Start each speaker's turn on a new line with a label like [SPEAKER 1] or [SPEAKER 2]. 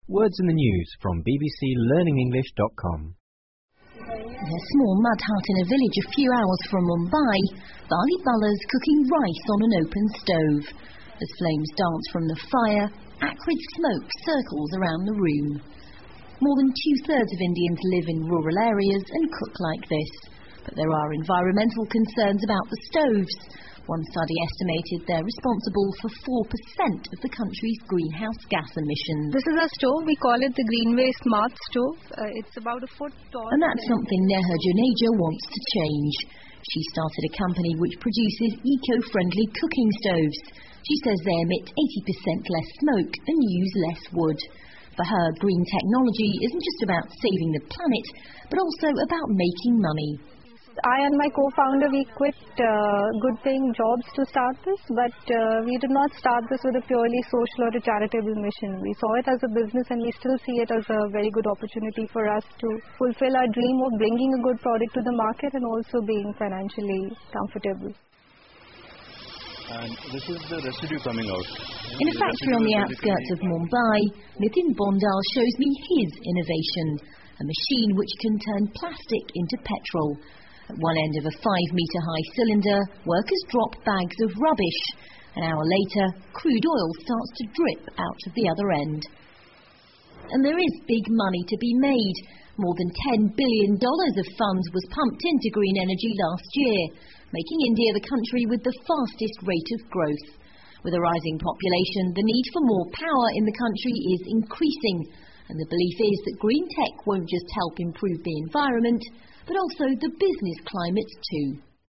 [SPEAKER 1] Words in the news from bbclearningenglish.com.
[SPEAKER 2] In a small mud hut in a village a few hours from Mumbai, Bali Balla's cooking rice on an open stove. As flames dance from the fire, acrid smoke circles around the room. More than 2/3 of Indians live in rural areas and cook like this. But there are environmental concerns about the stoves. One study estimated they're responsible for 4% of the country's greenhouse gas emissions.
[SPEAKER 3] This is a stove, we call it the Greenway Smart Stove. It's about a foot tall.
[SPEAKER 2] And that's something Neha Juneja wants to change. She started a company which produces eco-friendly cooking stoves. She says they emit 80% less smoke and use less wood. For her, green technology isn't just about saving the planet, but also about making money.
[SPEAKER 3] I and my co-founder, we quit good paying jobs to start this, but we did not start this with a purely social or a charitable mission. We saw it as a business and we still see it as a very good opportunity for us to fulfill our dream of bringing a good product to the market and also being financially comfortable.
[SPEAKER 4] And this is the residue coming out.
[SPEAKER 2] In a factory on the outskirts of Mumbai, Nitin Bondal shows me his innovation, a machine which can turn plastic into petrol. At one end of a 5-metre-high cylinder, workers drop bags of rubbish. An hour later, crude oil starts to drip out of the other end. And there is big money to be made. More than $10 billion of funds was pumped into green energy last year, making India the country with the fastest rate of growth. With a rising population, the need for more power in the country is increasing. And the belief is that green tech won't just help improve the environment, but also the business climate too.